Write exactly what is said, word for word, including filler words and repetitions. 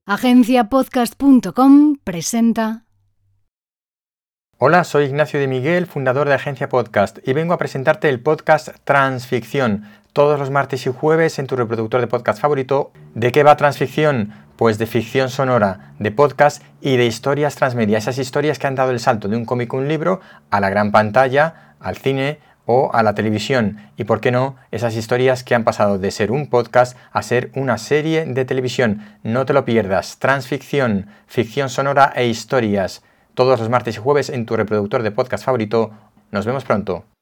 agencia podcast punto com presenta. Hola, soy Ignacio de Miguel, fundador de Agencia Podcast, y vengo a presentarte el podcast Transficción, todos los martes y jueves en tu reproductor de podcast favorito. ¿De qué va Transficción? Pues de ficción sonora, de podcast y de historias transmedia, esas historias que han dado el salto de un cómic o un libro a la gran pantalla, al cine o a la televisión, y por qué no, esas historias que han pasado de ser un podcast a ser una serie de televisión. No te lo pierdas. Transficción, ficción sonora e historias, todos los martes y jueves en tu reproductor de podcast favorito. Nos vemos pronto.